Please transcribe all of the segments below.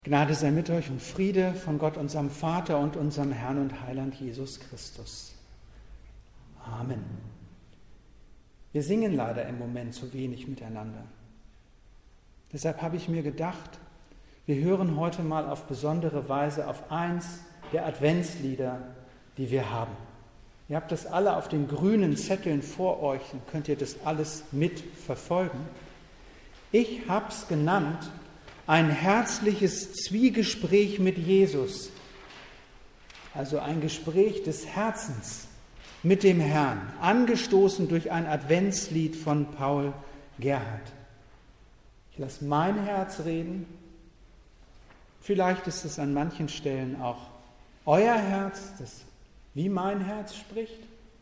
Gnade sei mit euch und Friede von Gott, unserem Vater und unserem Herrn und Heiland Jesus Christus. Amen. Wir singen leider im Moment zu wenig miteinander. Deshalb habe ich mir gedacht, wir hören heute mal auf besondere Weise auf eins der Adventslieder, die wir haben. Ihr habt das alle auf den grünen Zetteln vor euch, dann könnt ihr das alles mitverfolgen. Ich habe es genannt, ein herzliches Zwiegespräch mit Jesus, also ein Gespräch des Herzens mit dem Herrn, angestoßen durch ein Adventslied von Paul Gerhardt. Ich lasse mein Herz reden, vielleicht ist es an manchen Stellen auch euer Herz, das wie mein Herz spricht.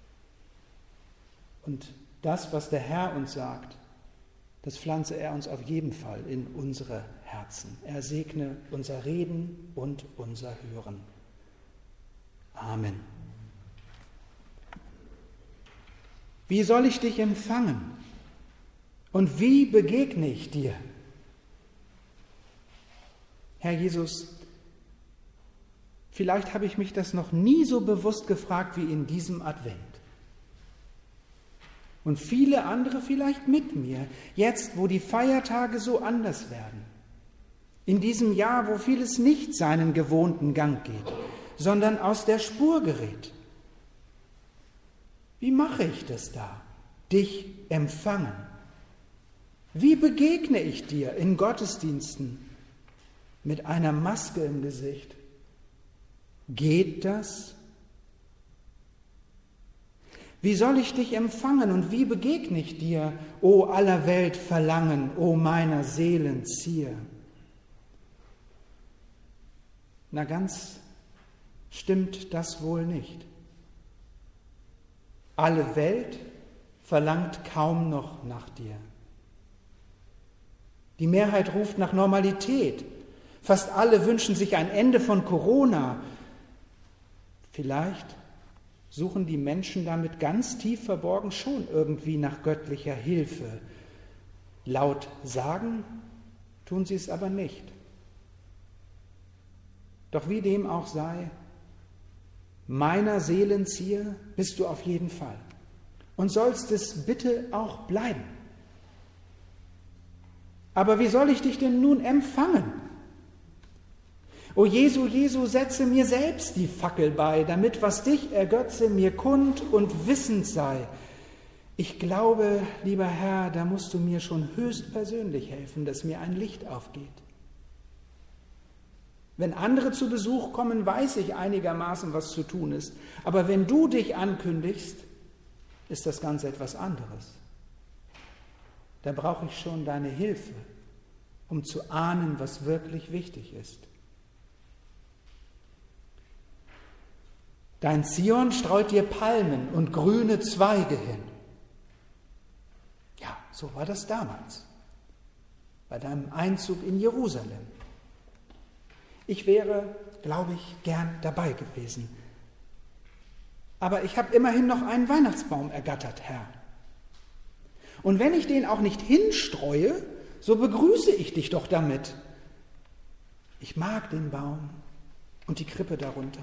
Und das, was der Herr uns sagt, das pflanze er uns auf jeden Fall in unsere Herzen. Er segne unser Reden und unser Hören. Amen. Wie soll ich dich empfangen? Und wie begegne ich dir? Herr Jesus, vielleicht habe ich mich das noch nie so bewusst gefragt wie in diesem Advent. Und viele andere vielleicht mit mir, jetzt, wo die Feiertage so anders werden. In diesem Jahr, wo vieles nicht seinen gewohnten Gang geht, sondern aus der Spur gerät. Wie mache ich das da? Dich empfangen. Wie begegne ich dir in Gottesdiensten mit einer Maske im Gesicht? Geht das? Wie soll ich dich empfangen und wie begegne ich dir, o aller Welt Verlangen, o meiner Seelen Zier? Na, ganz stimmt das wohl nicht. Alle Welt verlangt kaum noch nach dir. Die Mehrheit ruft nach Normalität. Fast alle wünschen sich ein Ende von Corona. Vielleicht suchen die Menschen damit ganz tief verborgen schon irgendwie nach göttlicher Hilfe. Laut sagen tun sie es aber nicht. Doch wie dem auch sei, meiner Seelen Zier bist du auf jeden Fall und sollst es bitte auch bleiben. Aber wie soll ich dich denn nun empfangen? O Jesu, Jesu, setze mir selbst die Fackel bei, damit, was dich ergötze, mir kund und wissend sei. Ich glaube, lieber Herr, da musst du mir schon höchstpersönlich helfen, dass mir ein Licht aufgeht. Wenn andere zu Besuch kommen, weiß ich einigermaßen, was zu tun ist. Aber wenn du dich ankündigst, ist das ganz etwas anderes. Da brauche ich schon deine Hilfe, um zu ahnen, was wirklich wichtig ist. Dein Zion streut dir Palmen und grüne Zweige hin. Ja, so war das damals, bei deinem Einzug in Jerusalem. Ich wäre, glaube ich, gern dabei gewesen. Aber ich habe immerhin noch einen Weihnachtsbaum ergattert, Herr. Und wenn ich den auch nicht hinstreue, so begrüße ich dich doch damit. Ich mag den Baum und die Krippe darunter.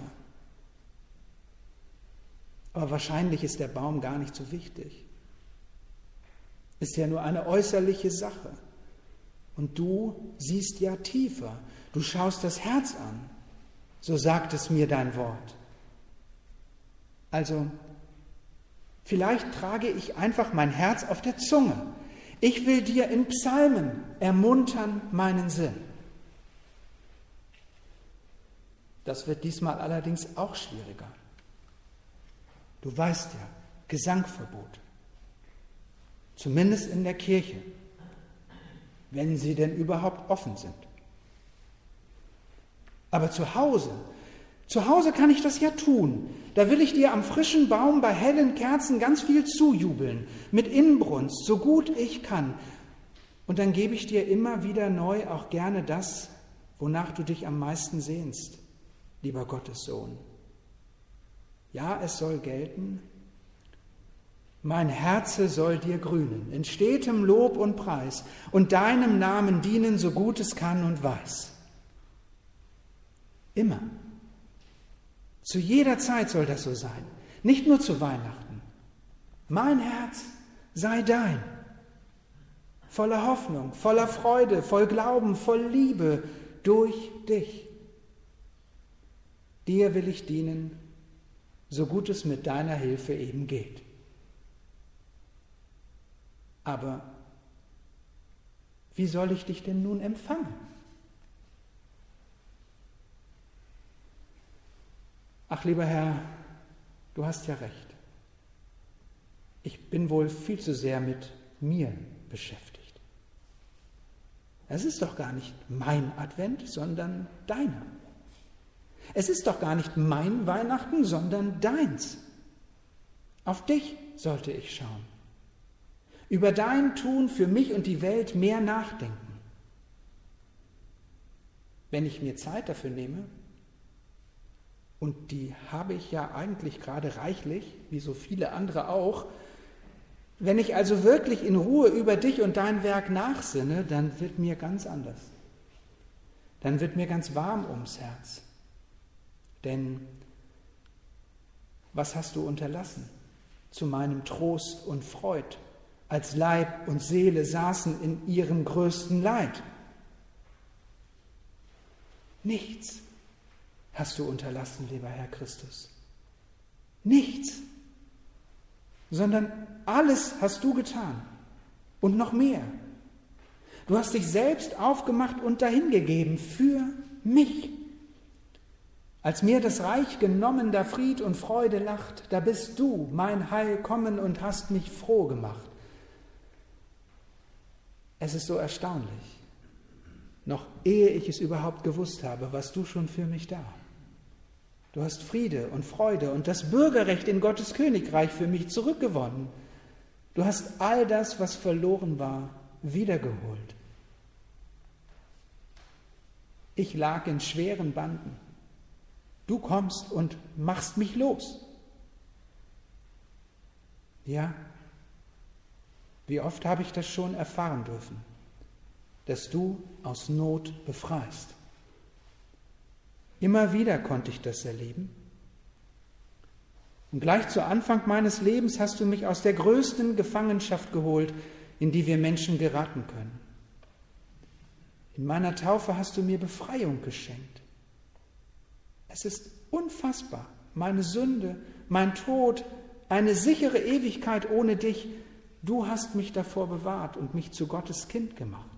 Aber wahrscheinlich ist der Baum gar nicht so wichtig. Ist ja nur eine äußerliche Sache. Und du siehst ja tiefer. Du schaust das Herz an. So sagt es mir dein Wort. Also, vielleicht trage ich einfach mein Herz auf der Zunge. Ich will dir in Psalmen ermuntern meinen Sinn. Das wird diesmal allerdings auch schwieriger. Du weißt ja, Gesangverbot. Zumindest in der Kirche, wenn sie denn überhaupt offen sind. Aber zu Hause kann ich das ja tun. Da will ich dir am frischen Baum bei hellen Kerzen ganz viel zujubeln, mit Inbrunst, so gut ich kann. Und dann gebe ich dir immer wieder neu auch gerne das, wonach du dich am meisten sehnst, lieber Gottes Sohn. Ja, es soll gelten, mein Herze soll dir grünen, in stetem Lob und Preis und deinem Namen dienen, so gut es kann und weiß. Immer. Zu jeder Zeit soll das so sein, nicht nur zu Weihnachten. Mein Herz sei dein, voller Hoffnung, voller Freude, voll Glauben, voll Liebe durch dich. Dir will ich dienen, so gut es mit deiner Hilfe eben geht. Aber wie soll ich dich denn nun empfangen? Ach, lieber Herr, du hast ja recht. Ich bin wohl viel zu sehr mit mir beschäftigt. Es ist doch gar nicht mein Advent, sondern deiner. Es ist doch gar nicht mein Weihnachten, sondern deins. Auf dich sollte ich schauen. Über dein Tun für mich und die Welt mehr nachdenken. Wenn ich mir Zeit dafür nehme, und die habe ich ja eigentlich gerade reichlich, wie so viele andere auch, wenn ich also wirklich in Ruhe über dich und dein Werk nachsinne, dann wird mir ganz anders. Dann wird mir ganz warm ums Herz. Denn was hast du unterlassen zu meinem Trost und Freud, als Leib und Seele saßen in ihrem größten Leid? Nichts hast du unterlassen, lieber Herr Christus. Nichts, sondern alles hast du getan und noch mehr. Du hast dich selbst aufgemacht und dahingegeben für mich. Als mir das Reich genommen, da Fried und Freude lacht, da bist du, mein Heil, kommen und hast mich froh gemacht. Es ist so erstaunlich, noch ehe ich es überhaupt gewusst habe, warst du schon für mich da. Du hast Friede und Freude und das Bürgerrecht in Gottes Königreich für mich zurückgewonnen. Du hast all das, was verloren war, wiedergeholt. Ich lag in schweren Banden. Du kommst und machst mich los. Ja, wie oft habe ich das schon erfahren dürfen, dass du aus Not befreist. Immer wieder konnte ich das erleben. Und gleich zu Anfang meines Lebens hast du mich aus der größten Gefangenschaft geholt, in die wir Menschen geraten können. In meiner Taufe hast du mir Befreiung geschenkt. Es ist unfassbar, meine Sünde, mein Tod, eine sichere Ewigkeit ohne dich. Du hast mich davor bewahrt und mich zu Gottes Kind gemacht.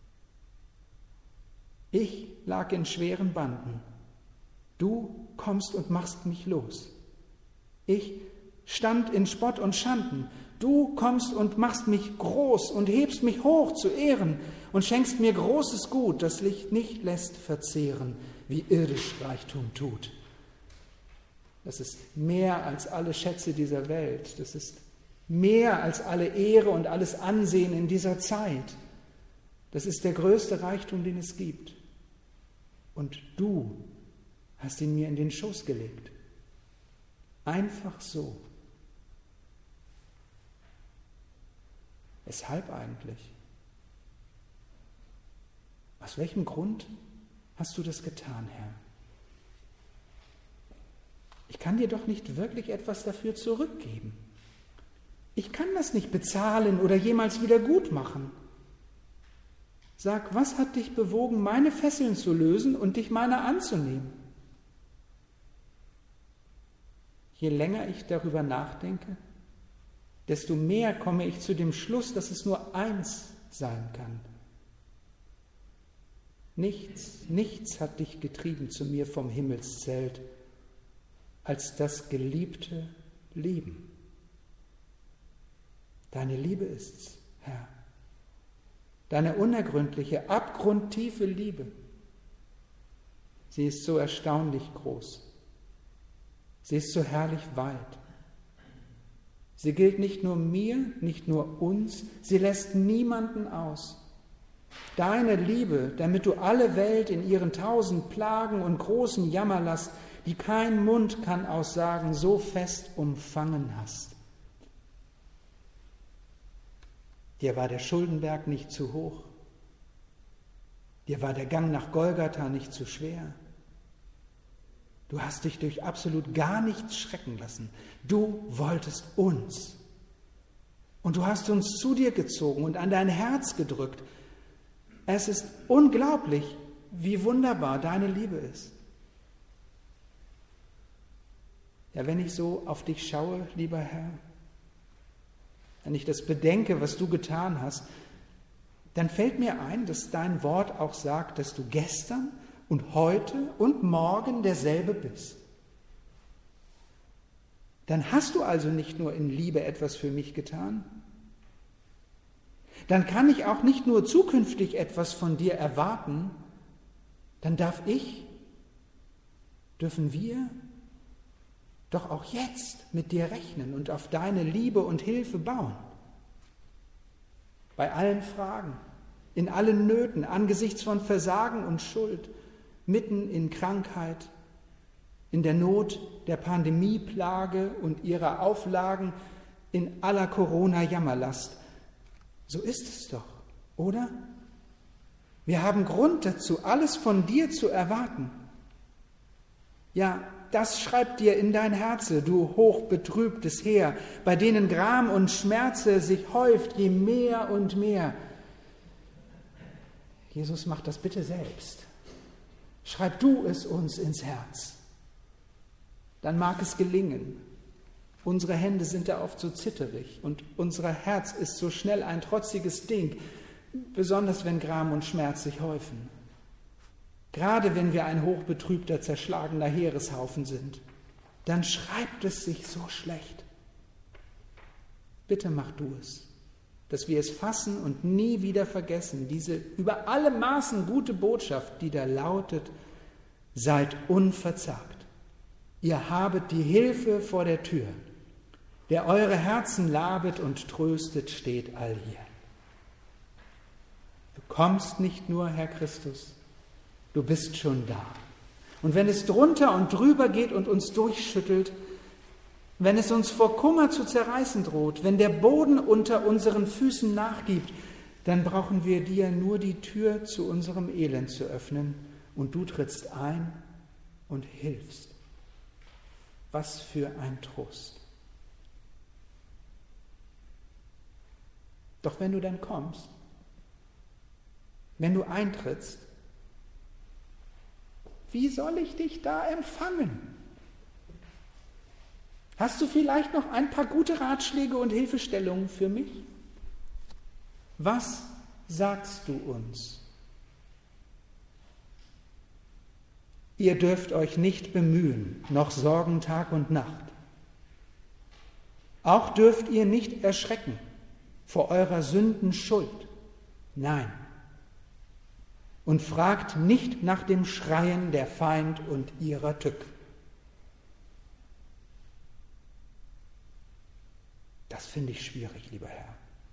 Ich lag in schweren Banden. Du kommst und machst mich los. Ich stand in Spott und Schanden. Du kommst und machst mich groß und hebst mich hoch zu Ehren und schenkst mir großes Gut, das Licht nicht lässt verzehren, wie irdisch Reichtum tut. Das ist mehr als alle Schätze dieser Welt. Das ist mehr als alle Ehre und alles Ansehen in dieser Zeit. Das ist der größte Reichtum, den es gibt. Und du hast ihn mir in den Schoß gelegt. Einfach so. Weshalb eigentlich? Aus welchem Grund hast du das getan, Herr? Ich kann dir doch nicht wirklich etwas dafür zurückgeben. Ich kann das nicht bezahlen oder jemals wieder gut machen. Sag, was hat dich bewogen, meine Fesseln zu lösen und dich meiner anzunehmen? Je länger ich darüber nachdenke, desto mehr komme ich zu dem Schluss, dass es nur eins sein kann. Nichts hat dich getrieben zu mir vom Himmelszelt, als das geliebte Leben. Deine Liebe ist's, Herr. Deine unergründliche, abgrundtiefe Liebe. Sie ist so erstaunlich groß. Sie ist so herrlich weit. Sie gilt nicht nur mir, nicht nur uns, sie lässt niemanden aus. Deine Liebe, damit du alle Welt in ihren 1000 Plagen und großen Jammerlast, die kein Mund kann aussagen, so fest umfangen hast. Dir war der Schuldenberg nicht zu hoch. Dir war der Gang nach Golgatha nicht zu schwer. Du hast dich durch absolut gar nichts schrecken lassen. Du wolltest uns. Und du hast uns zu dir gezogen und an dein Herz gedrückt. Es ist unglaublich, wie wunderbar deine Liebe ist. Ja, wenn ich so auf dich schaue, lieber Herr, wenn ich das bedenke, was du getan hast, dann fällt mir ein, dass dein Wort auch sagt, dass du gestern und heute und morgen derselbe bist. Dann hast du also nicht nur in Liebe etwas für mich getan. Dann kann ich auch nicht nur zukünftig etwas von dir erwarten, dann dürfen wir doch auch jetzt mit dir rechnen und auf deine Liebe und Hilfe bauen. Bei allen Fragen, in allen Nöten, angesichts von Versagen und Schuld, mitten in Krankheit, in der Not der Pandemieplage und ihrer Auflagen, in aller Corona-Jammerlast. So ist es doch, oder? Wir haben Grund dazu, alles von dir zu erwarten. Ja, das schreibt dir in dein Herze, du hochbetrübtes Heer, bei denen Gram und Schmerze sich häuft, je mehr und mehr. Jesus, mach das bitte selbst. Schreib du es uns ins Herz. Dann mag es gelingen. Unsere Hände sind da oft so zitterig und unser Herz ist so schnell ein trotziges Ding, besonders wenn Gram und Schmerz sich häufen. Gerade wenn wir ein hochbetrübter, zerschlagener Heereshaufen sind, dann schreibt es sich so schlecht. Bitte mach du es, dass wir es fassen und nie wieder vergessen, diese über alle Maßen gute Botschaft, die da lautet: Seid unverzagt. Ihr habet die Hilfe vor der Tür. Der eure Herzen labet und tröstet, steht allhier. Du kommst nicht nur, Herr Christus, du bist schon da. Und wenn es drunter und drüber geht und uns durchschüttelt, wenn es uns vor Kummer zu zerreißen droht, wenn der Boden unter unseren Füßen nachgibt, dann brauchen wir dir nur die Tür zu unserem Elend zu öffnen und du trittst ein und hilfst. Was für ein Trost. Doch wenn du dann kommst, wenn du eintrittst, wie soll ich dich da empfangen? Hast du vielleicht noch ein paar gute Ratschläge und Hilfestellungen für mich? Was sagst du uns? Ihr dürft euch nicht bemühen, noch sorgen Tag und Nacht. Auch dürft ihr nicht erschrecken vor eurer Sünden Schuld. Nein. Und fragt nicht nach dem Schreien der Feind und ihrer Tück. Das finde ich schwierig, lieber Herr.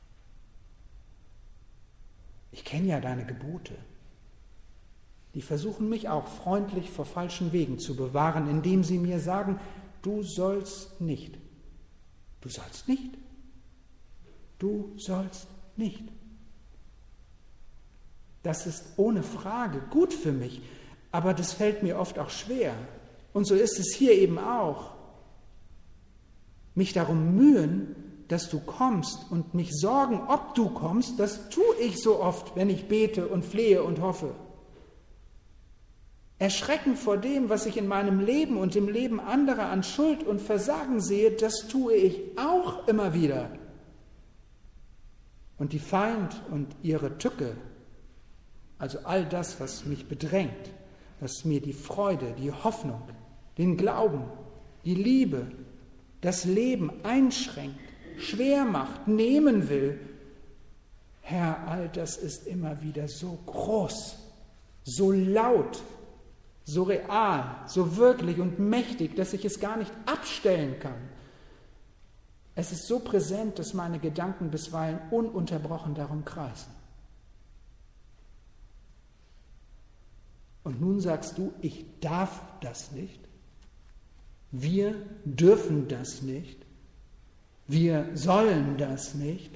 Ich kenne ja deine Gebote. Die versuchen mich auch freundlich vor falschen Wegen zu bewahren, indem sie mir sagen, du sollst nicht. Du sollst nicht. Du sollst nicht. Das ist ohne Frage gut für mich, aber das fällt mir oft auch schwer. Und so ist es hier eben auch. Mich darum mühen, dass du kommst und mich sorgen, ob du kommst, das tue ich so oft, wenn ich bete und flehe und hoffe. Erschrecken vor dem, was ich in meinem Leben und im Leben anderer an Schuld und Versagen sehe, das tue ich auch immer wieder. Und die Feind und ihre Tücke, also all das, was mich bedrängt, was mir die Freude, die Hoffnung, den Glauben, die Liebe, das Leben einschränkt, schwer macht, nehmen will, Herr, all das ist immer wieder so groß, so laut, so real, so wirklich und mächtig, dass ich es gar nicht abstellen kann. Es ist so präsent, dass meine Gedanken bisweilen ununterbrochen darum kreisen. Und nun sagst du, ich darf das nicht. Wir dürfen das nicht. Wir sollen das nicht.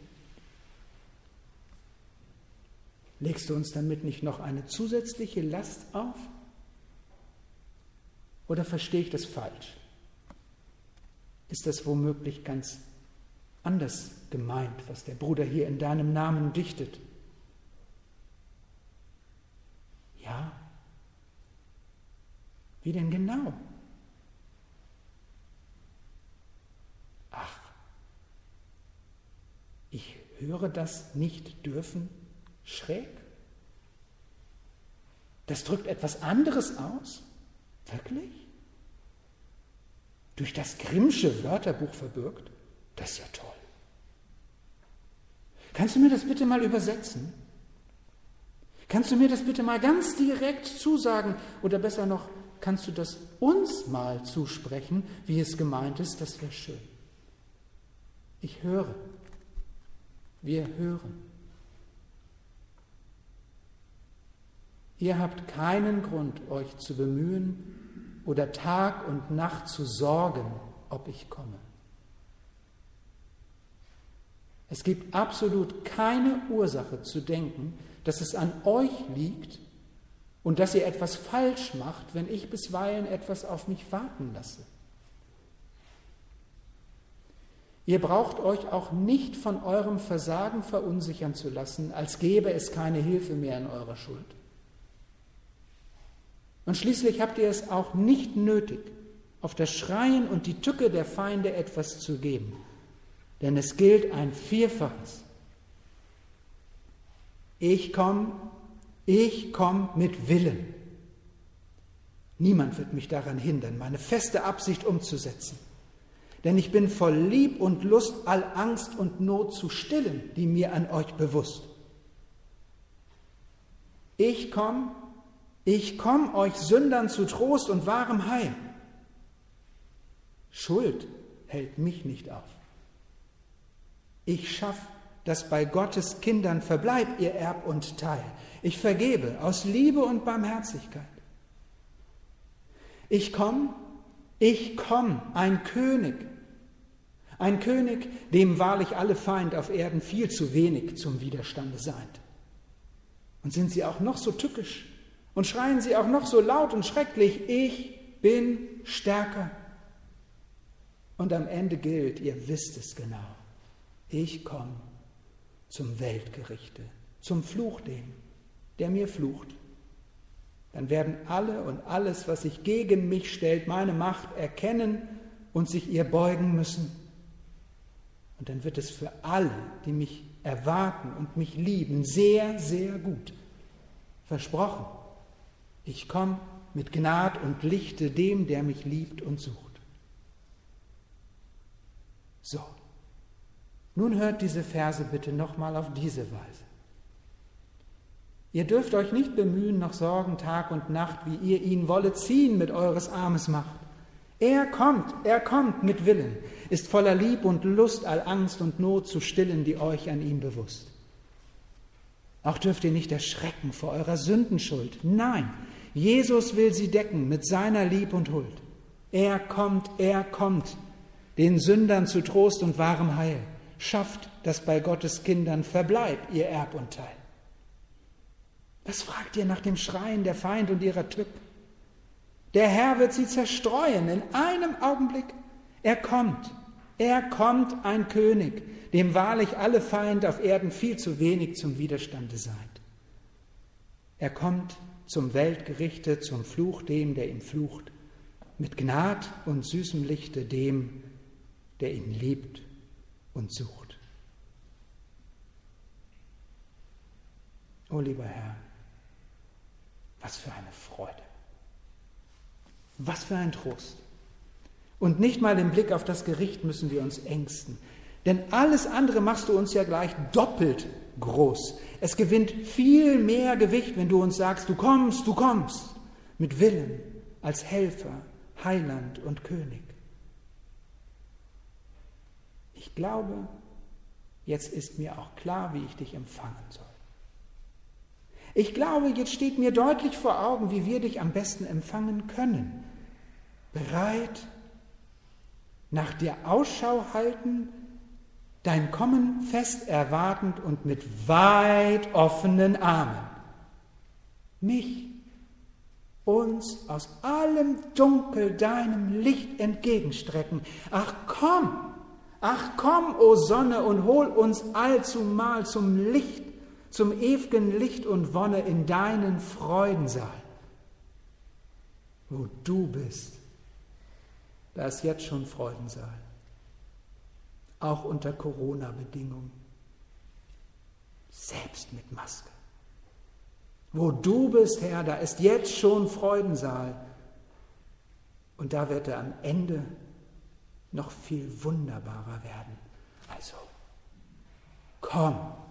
Legst du uns damit nicht noch eine zusätzliche Last auf? Oder verstehe ich das falsch? Ist das womöglich ganz anders gemeint, was der Bruder hier in deinem Namen dichtet? Ja. Wie denn genau? Ach, ich höre das nicht dürfen schräg? Das drückt etwas anderes aus? Wirklich? Durch das Grimmsche Wörterbuch verbürgt? Das ist ja toll. Kannst du mir das bitte mal übersetzen? Kannst du mir das bitte mal ganz direkt zusagen? Oder besser noch, kannst du das uns mal zusprechen, wie es gemeint ist? Das wäre schön. Ich höre. Wir hören. Ihr habt keinen Grund, euch zu bemühen oder Tag und Nacht zu sorgen, ob ich komme. Es gibt absolut keine Ursache zu denken, dass es an euch liegt und dass ihr etwas falsch macht, wenn ich bisweilen etwas auf mich warten lasse. Ihr braucht euch auch nicht von eurem Versagen verunsichern zu lassen, als gäbe es keine Hilfe mehr in eurer Schuld. Und schließlich habt ihr es auch nicht nötig, auf das Schreien und die Tücke der Feinde etwas zu geben, denn es gilt ein Vierfaches. Ich komm mit Willen. Niemand wird mich daran hindern, meine feste Absicht umzusetzen. Denn ich bin voll Lieb und Lust, all Angst und Not zu stillen, die mir an euch bewusst. Ich komm euch Sündern zu Trost und wahrem Heil. Schuld hält mich nicht auf. Ich schaff, dass bei Gottes Kindern verbleibt ihr Erb und Teil. Ich vergebe aus Liebe und Barmherzigkeit. Ich komm, ein König, dem wahrlich alle Feind auf Erden viel zu wenig zum Widerstande seid. Und sind sie auch noch so tückisch und schreien sie auch noch so laut und schrecklich, ich bin stärker. Und am Ende gilt, ihr wisst es genau, ich komme zum Weltgerichte, zum Fluch dem, der mir flucht. Dann werden alle und alles, was sich gegen mich stellt, meine Macht erkennen und sich ihr beugen müssen. Und dann wird es für alle, die mich erwarten und mich lieben, sehr, sehr gut. Versprochen, ich komme mit Gnad und Lichte dem, der mich liebt und sucht. So, nun hört diese Verse bitte nochmal auf diese Weise. Ihr dürft euch nicht bemühen, noch sorgen Tag und Nacht, wie ihr ihn wolle ziehen mit eures Armes Macht. Er kommt mit Willen, ist voller Lieb und Lust, all Angst und Not zu stillen, die euch an ihm bewusst. Auch dürft ihr nicht erschrecken vor eurer Sündenschuld. Nein, Jesus will sie decken mit seiner Lieb und Huld. Er kommt, den Sündern zu Trost und wahrem Heil. Schafft, dass bei Gottes Kindern verbleibt ihr Erb und Teil. Was fragt ihr nach dem Schreien der Feind und ihrer Tück? Der Herr wird sie zerstreuen in einem Augenblick. Er kommt, ein König, dem wahrlich alle Feind auf Erden viel zu wenig zum Widerstande seid. Er kommt zum Weltgerichte, zum Fluch dem, der ihn flucht, mit Gnad und süßem Lichte dem, der ihn liebt und sucht. O lieber Herr, was für eine Freude, was für ein Trost. Und nicht mal im Blick auf das Gericht müssen wir uns ängsten, denn alles andere machst du uns ja gleich doppelt groß. Es gewinnt viel mehr Gewicht, wenn du uns sagst, du kommst, mit Willen, als Helfer, Heiland und König. Ich glaube, jetzt ist mir auch klar, wie ich dich empfangen soll. Ich glaube, jetzt steht mir deutlich vor Augen, wie wir dich am besten empfangen können. Bereit, nach dir Ausschau halten, dein Kommen fest erwartend und mit weit offenen Armen. Mich uns aus allem Dunkel deinem Licht entgegenstrecken. Ach komm, o Sonne, und hol uns allzumal zum Licht, zum ewigen Licht und Wonne in deinen Freudensaal. Wo du bist, da ist jetzt schon Freudensaal, auch unter Corona-Bedingungen, selbst mit Maske. Wo du bist, Herr, da ist jetzt schon Freudensaal. Und da wird er am Ende noch viel wunderbarer werden. Also, komm.